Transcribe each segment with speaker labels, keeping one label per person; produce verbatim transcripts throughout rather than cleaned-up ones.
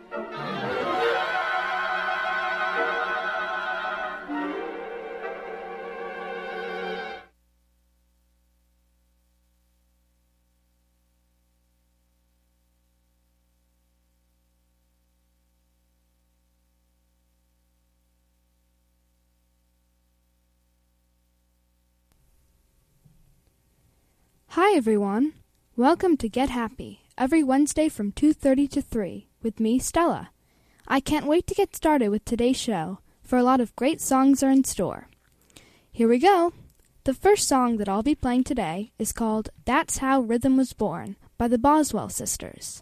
Speaker 1: Hi everyone. Welcome to Get Happy, every Wednesday from two thirty to three, with me, Stella. I can't wait to get started with today's show, for a lot of great songs are in store. Here we go. The first song that I'll be playing today is called That's How Rhythm Was Born by the Boswell Sisters.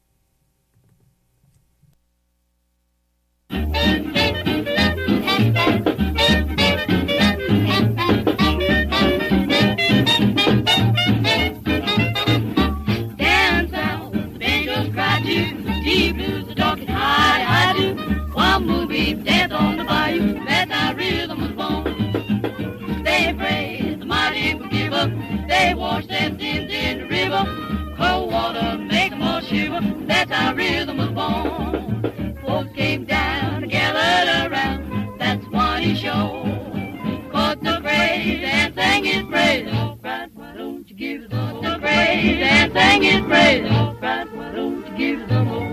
Speaker 2: Deep blues, the dog can hide, I do. One movie, death on the bayou, that's how rhythm was born. They praise the mighty forgiver, they wash their sins in the river. Cold water make them all shiver, that's how rhythm was born. Folks came down and gathered around, that's one he showed. Caught the praise and sang his praise, oh, right, why don't you give us the more? Praise and sang his praise, oh, right, why don't you give us the more?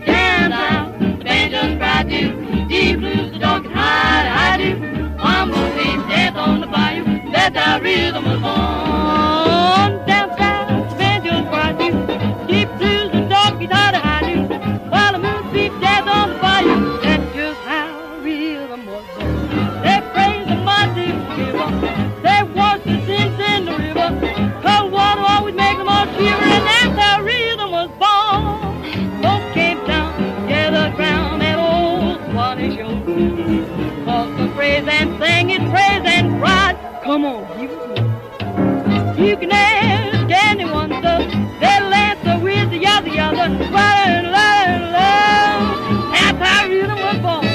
Speaker 2: I do. Deep blues, the dog can hide, I do. One more thing, death on the bayou, that's how rhythm was born. Down south, the banjo's where I do. Deep blues, the dog can hide, I do. While the moon beats death on the bayou, that's just how rhythm was born. They praise the mighty river, they wash the sins in the river. Cold water always makes them all shiver, and that's how rhythm was born. Folks came down, gathered round, show. Cause the praise and sing his praise and cried. Come on, you You can ask anyone, so they'll answer with the other, other. Love, love, love. That's how rhythm was born.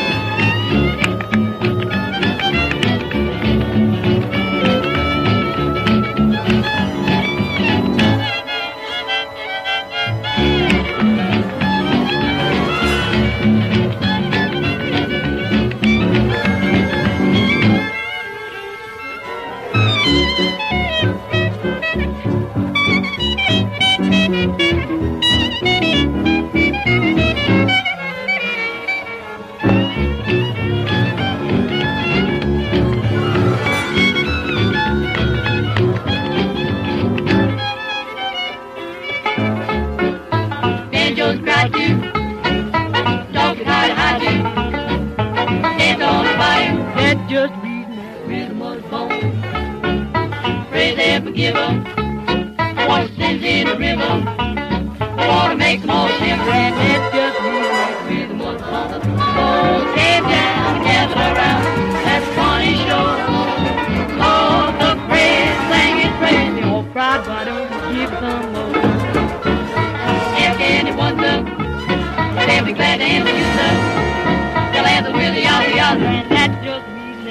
Speaker 2: Just reading that rhythm was born. Praise and forgive them, wash sins in the river. Water makes them all shiver, and it's just reading that rhythm was born. Souls came down and gathered around, that's funny show. Cause the praise sang his praise, the old pride, why don't you give some more? If anyone does, they'll be glad to answer you, sir. They'll answer with a yada yada, and that's just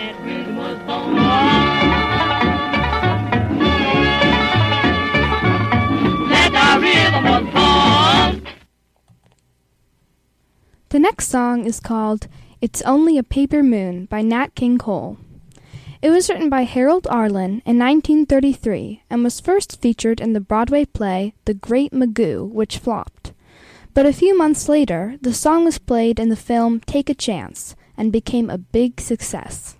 Speaker 1: The next song is called It's Only a Paper Moon by Nat King Cole. It was written by Harold Arlen in nineteen thirty-three and was first featured in the Broadway play The Great Magoo, which flopped. But a few months later, the song was played in the film Take a Chance and became a big success.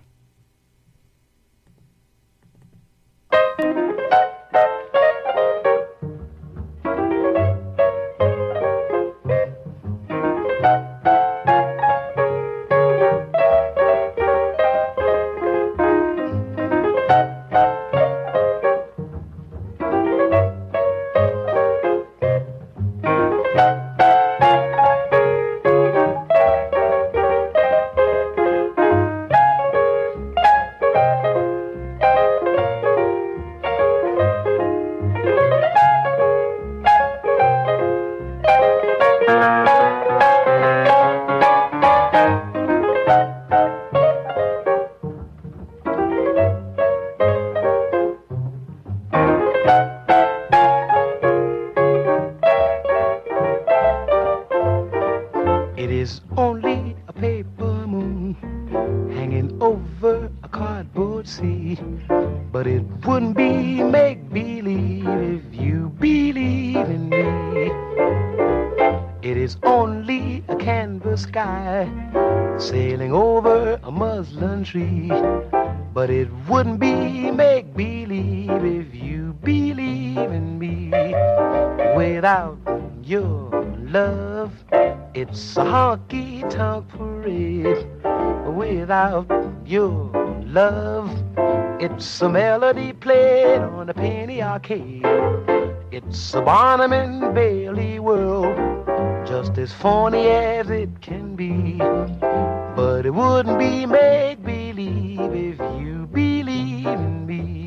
Speaker 3: is only a paper moon hanging over a cardboard sea. But it wouldn't be make-believe if you believe in me. It is only a canvas sky sailing over a muslin tree. But it wouldn't be make-believe if you believe in me. Without your love, it's a honky-tonk parade. Without your love, it's a melody played on a penny arcade. It's a Barnum and Bailey world, just as phony as it can be. But it wouldn't be make-believe if you believe in me.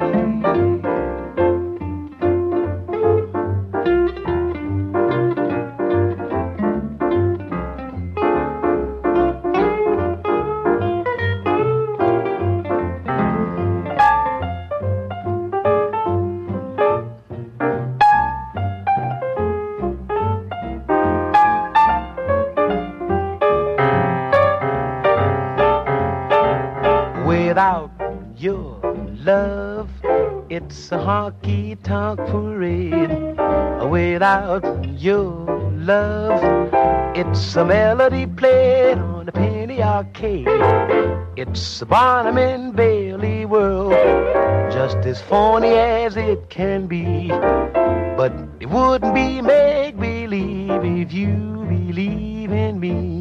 Speaker 3: Without your love, it's a honky-tonk parade. Without your love, it's a melody played on a penny arcade. It's a Barnum and Bailey world, just as phony as it can be. But it wouldn't be make-believe if you believe in me.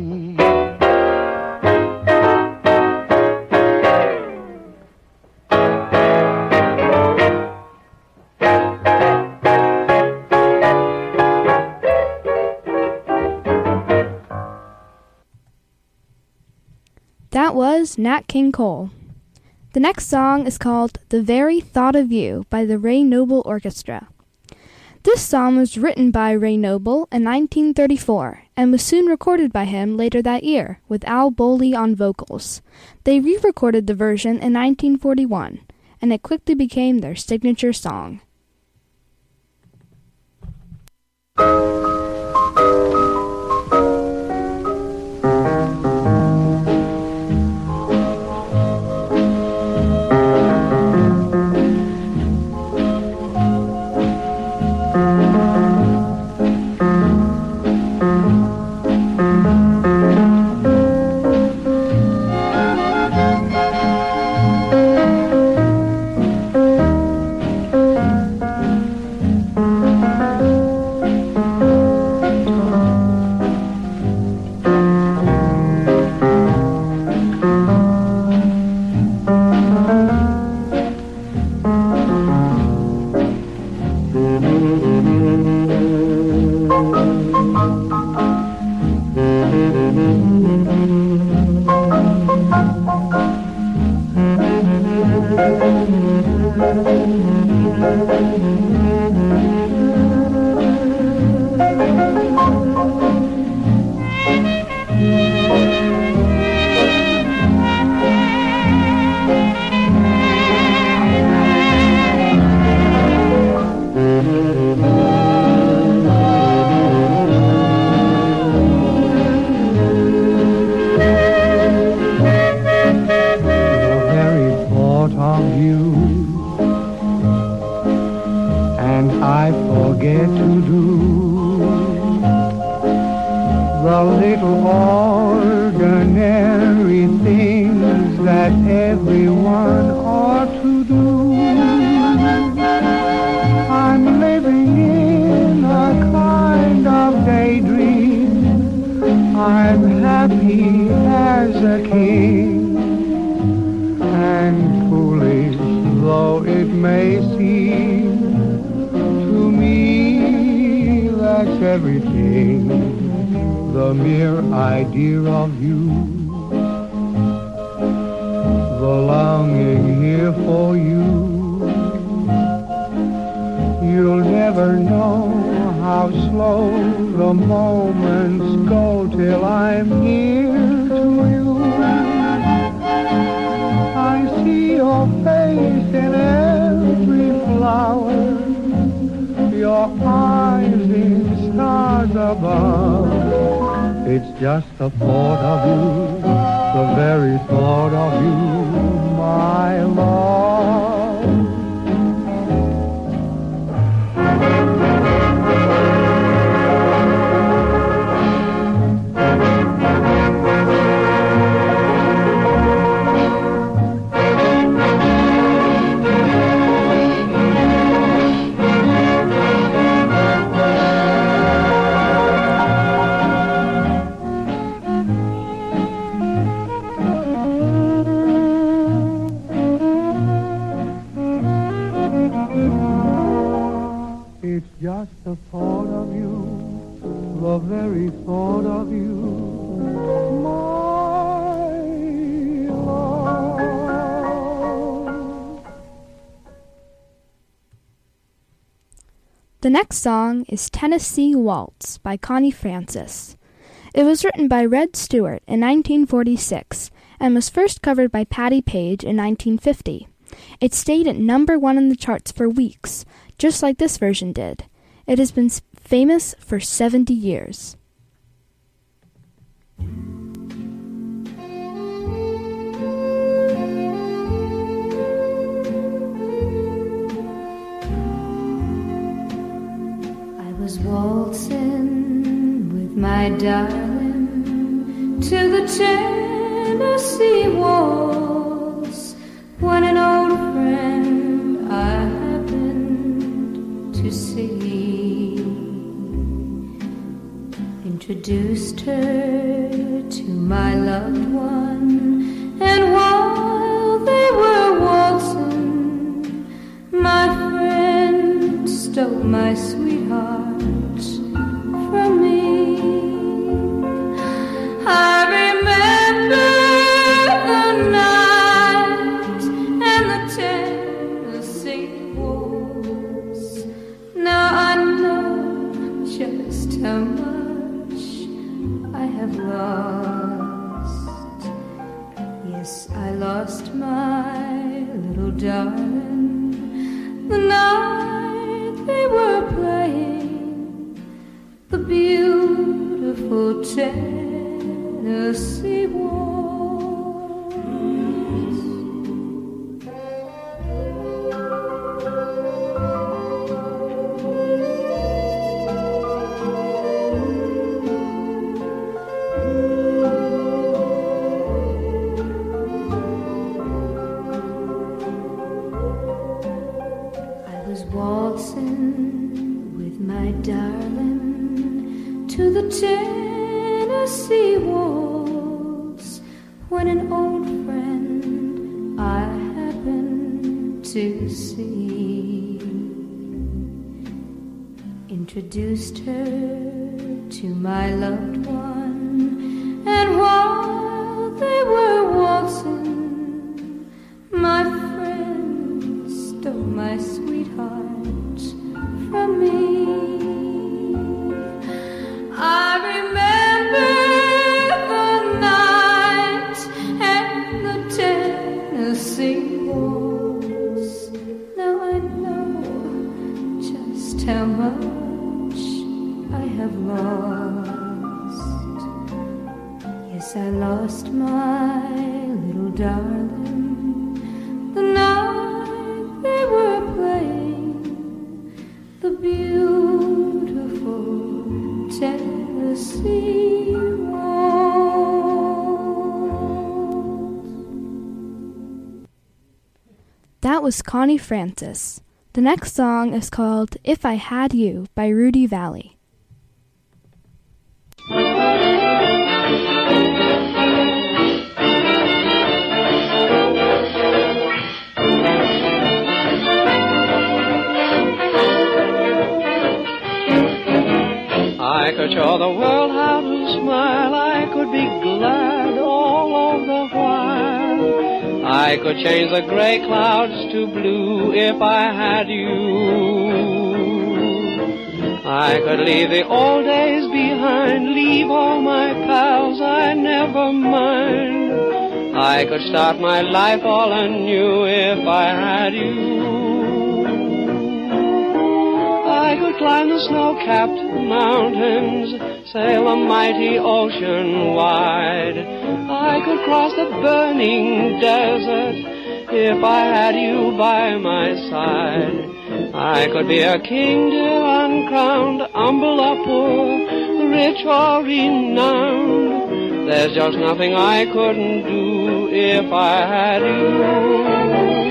Speaker 1: That was Nat King Cole. The next song is called The Very Thought of You by the Ray Noble Orchestra. This song was written by Ray Noble in nineteen thirty-four and was soon recorded by him later that year with Al Bowley on vocals. They re-recorded the version in nineteen forty-one, and it quickly became their signature song.
Speaker 4: Your eyes in stars above, It's just the thought of you, the very thought of you, my love. Just the thought of you, the very thought of you, my love.
Speaker 1: The next song is Tennessee Waltz by Connie Francis. It was written by Red Stewart in nineteen forty-six and was first covered by Patti Page in nineteen fifty. It stayed at number one in the charts for weeks, just like this version did. It has been famous for seventy years.
Speaker 5: I was waltzing with my darling to the Tennessee waltz when an old friend I happened to see introduced her to my loved one, and while they were waltzing, my friend stole my sweetheart from me. I remember the night and the Tennessee waltz. Now I know just how much I have lost. Yes, I lost my little darling the night they were playing the beautiful Tennessee waltz. To the Tennessee waltz when an old friend I happened to see introduced her to my loved one, and while they were waltzing, my friend stole my sweetheart from me. I remember the night and the Tennessee waltz. Now I know just how much I have lost. Yes, I lost my little darling the night they were playing the beautiful Tennessee waltz.
Speaker 1: That was Connie Francis. The next song is called If I Had You by Rudy Valley.
Speaker 6: I could show the world how to smile, I could be glad all of the while. I could change the gray clouds to blue if I had you. I could leave the old days behind, leave all my pals, I never mind. I could start my life all anew if I had you. I could climb the snow-capped mountains, sail the mighty ocean wide. I could cross the burning desert if I had you by my side. I could be a king, dear, uncrowned, humble or poor, rich or renowned. There's just nothing I couldn't do if I had you.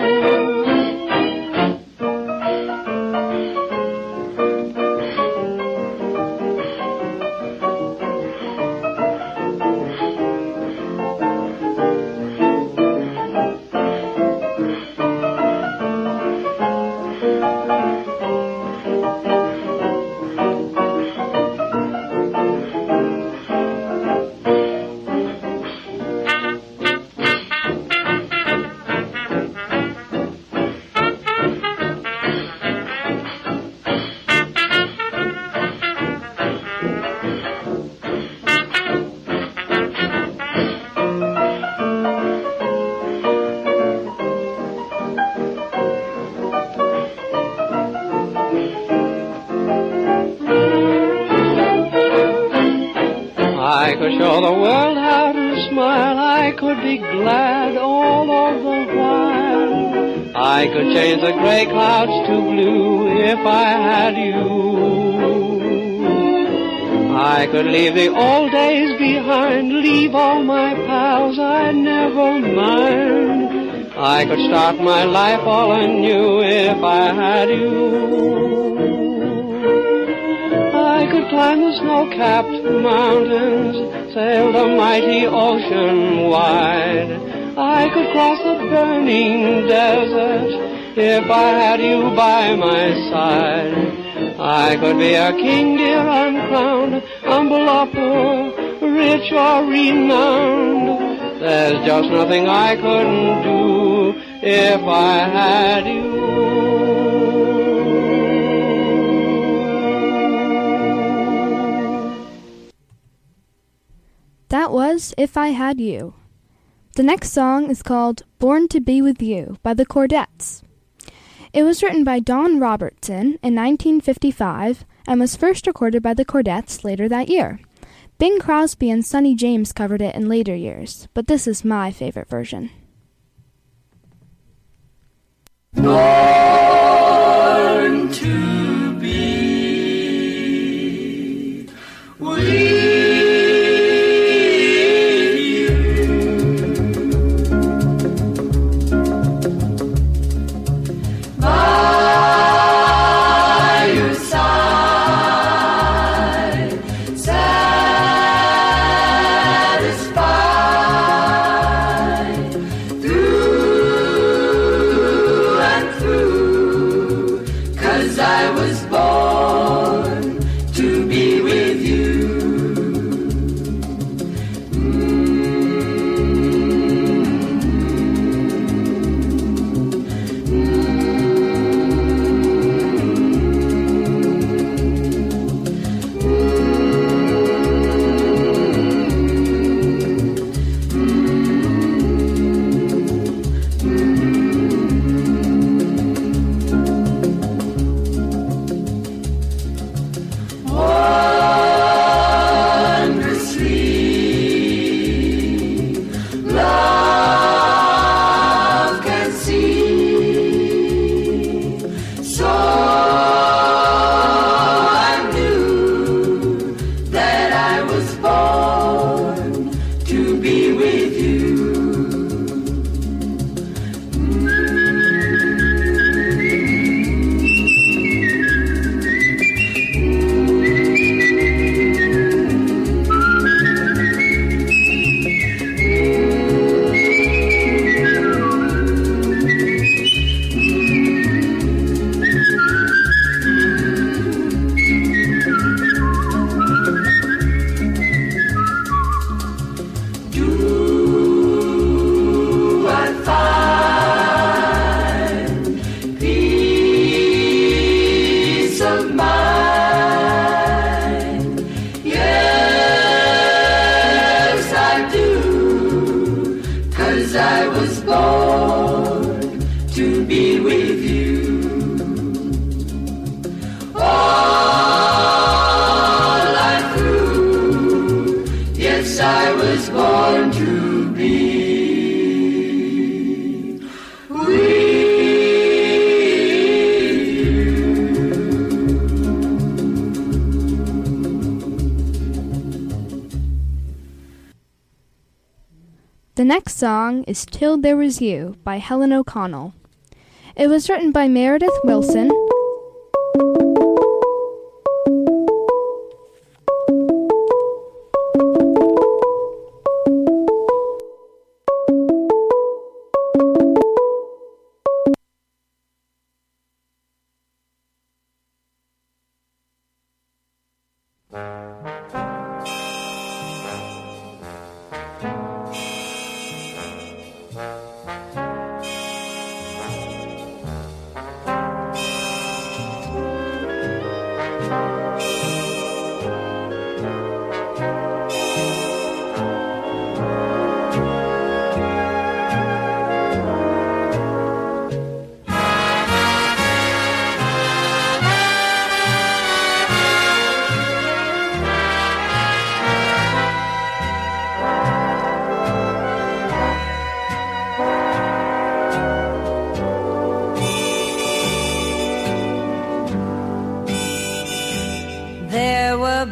Speaker 6: I could show the world how to smile. I could be glad all of the while. I could change the gray clouds to blue if I had you. I could leave the old days behind, leave all my pals, I never mind. I could start my life all anew if I had you. I could climb the snow-capped mountains, sail the mighty ocean wide. I could cross the burning desert if I had you by my side. I could be a king, dear, uncrowned, humble or poor, rich or renowned. There's just nothing I couldn't do if I had you.
Speaker 1: That was If I Had You. The next song is called Born to Be With You by the Chordettes. It was written by Don Robertson in nineteen fifty-five and was first recorded by the Chordettes later that year. Bing Crosby and Sonny James covered it in later years, but this is my favorite version.
Speaker 5: Born to be with all I through Yes, I was born to be.
Speaker 1: The next song is Till There Was You by Helen O'Connell. It was written by Meredith Wilson.
Speaker 7: There were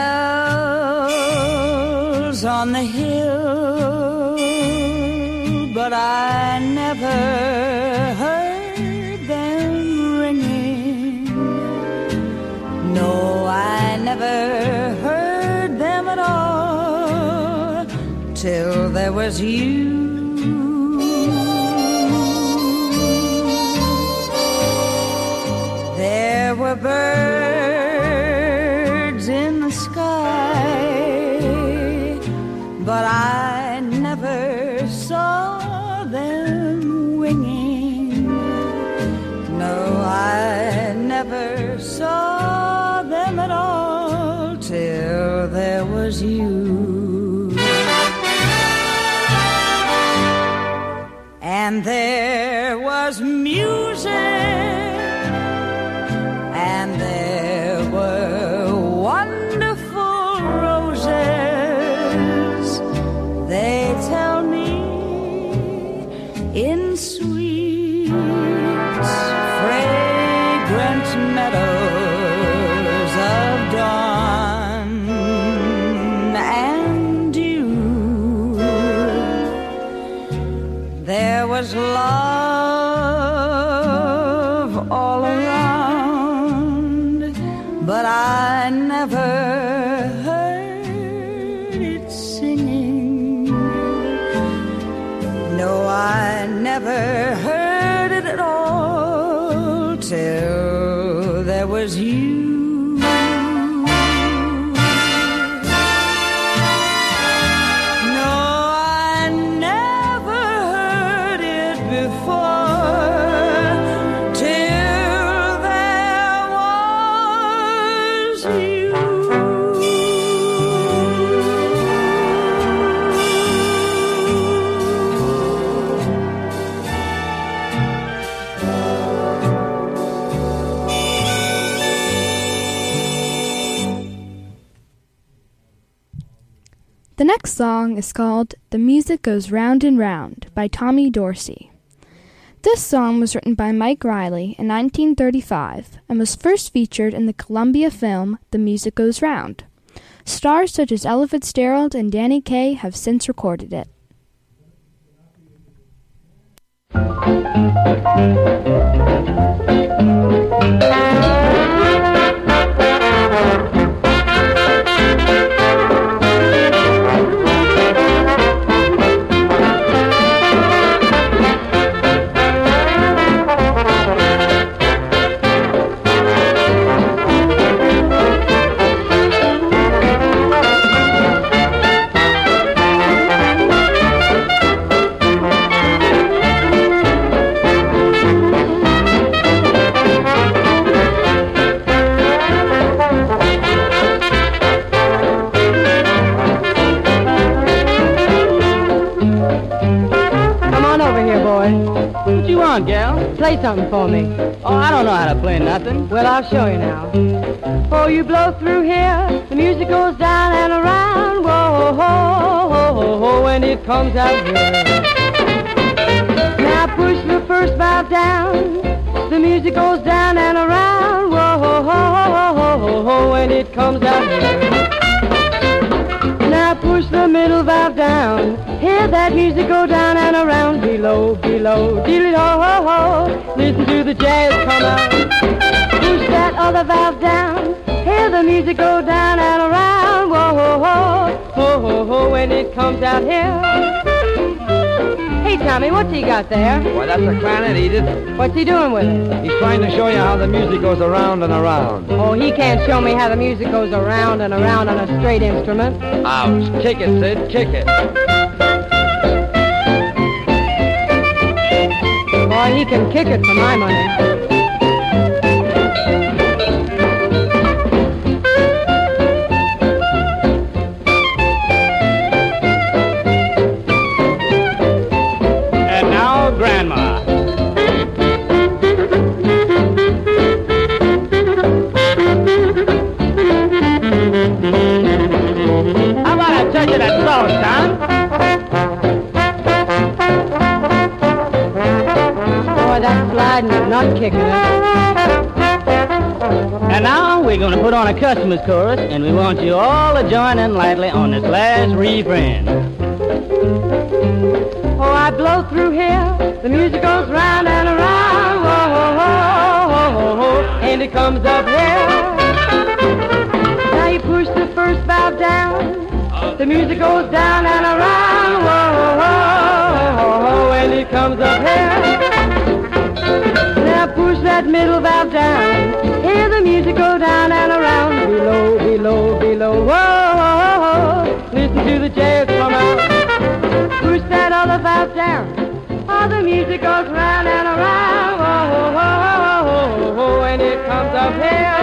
Speaker 7: bells on the hill, but I never heard them ringing. No, I never heard them at all till there was you. There were birds in the sky, but I never saw them winging. No, I never saw them at all till there was you. And there was music, and there were wonderful roses. They tell me in sweet, fragrant meadows of dawn and dew. There was love all around, but I never heard it singing. No, I never heard it at all till there was you. No, I never heard it before till there was you.
Speaker 1: The next song is called The Music Goes Round and Round by Tommy Dorsey. This song was written by Mike Riley in nineteen thirty-five and was first featured in the Columbia film The Music Goes Round. Stars such as Ella Fitzgerald and Danny Kaye have since recorded it.
Speaker 8: What you want, gal? Play something for me. Oh, I don't know how to play nothing. Well, I'll show you now. Oh, you blow through here, the music goes down and around. Whoa, whoa, whoa. it comes out here. Now push the first valve down, the music goes down and around. Whoa, ho, ho, ho, ho, ho, ho, when it comes out here. Now push the middle valve down, hear that music go down and around. Below, below, dee-dee-ho, ho, ho, listen to the jazz come out. Push that other valve down, hear the music go down and around. Whoa, ho, ho, ho, ho, ho, when it comes out here. Hey, Tommy, what's he got there?
Speaker 9: Why, that's a clarinet, Edith.
Speaker 8: What's he doing with it?
Speaker 9: He's trying to show you how the music goes around and around.
Speaker 8: Oh, he can't show me how the music goes around and around on a straight instrument.
Speaker 9: Ouch. Kick it, Sid. Kick it.
Speaker 8: Boy, he can kick it for my money.
Speaker 10: Grandma. How about a touch of that salt, son?
Speaker 8: Boy, that sliding is not kicking it.
Speaker 10: And now we're going to put on a customer's chorus, and we want you all to join in lightly on this last refrain.
Speaker 8: Oh, I blow through here, the music goes round and around, whoa, whoa, whoa, whoa, whoa, whoa, and it comes up here. Now you push the first valve down, the music goes down and around, whoa, whoa, whoa, whoa, and it comes up here. Now push that middle valve down, hear the music go down and around, below, below, below, whoa, whoa, whoa, listen to the jazz come out. Push that other valve down, all the music goes round and around, whoa, whoa, whoa, whoa, whoa, whoa, and it comes up here.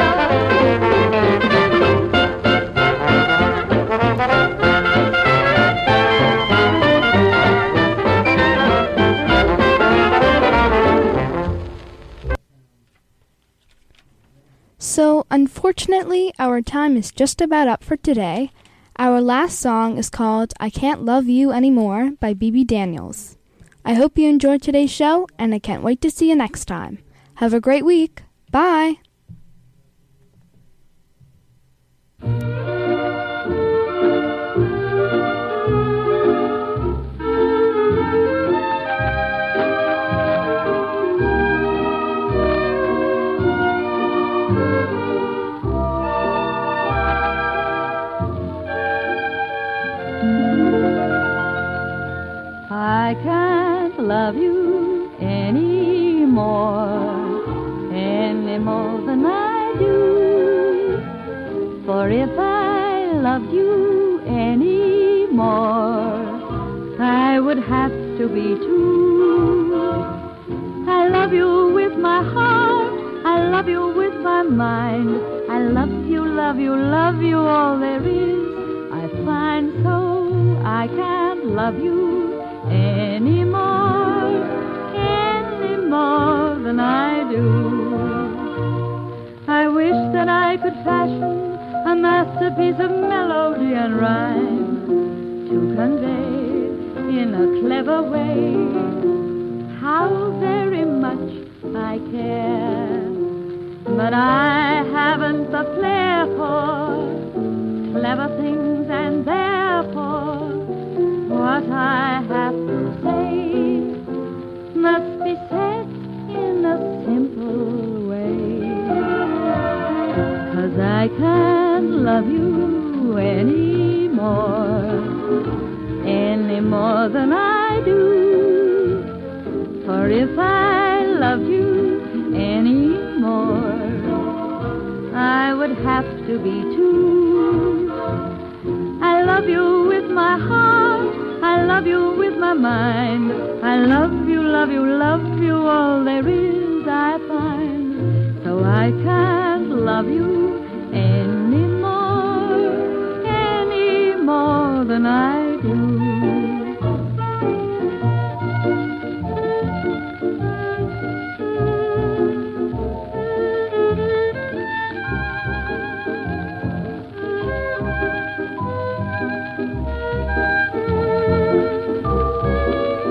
Speaker 1: So, unfortunately, our time is just about up for today. Our last song is called I Can't Love You Anymore by B B Daniels. I hope you enjoyed today's show, and I can't wait to see you next time. Have a great week. Bye.
Speaker 11: I can't love you anymore, any more than I do. For if I loved you anymore, I would have to be two. I love you with my heart, I love you with my mind. I love you, love you, love you, all there is. I find so I can't love you any more, any more than I do. I wish that I could fashion a masterpiece of melody and rhyme to convey in a clever way how very much I care. But I haven't the flair for clever things, and therefore what I have to say must be said in a simple way. 'Cause I can't love you any more, any more than I do. For if I loved you any more, I would have to be two. I love you with my heart, I love you with my mind. I love you, love you, love you, all there is I find. So I can't love you any more, any more than I do.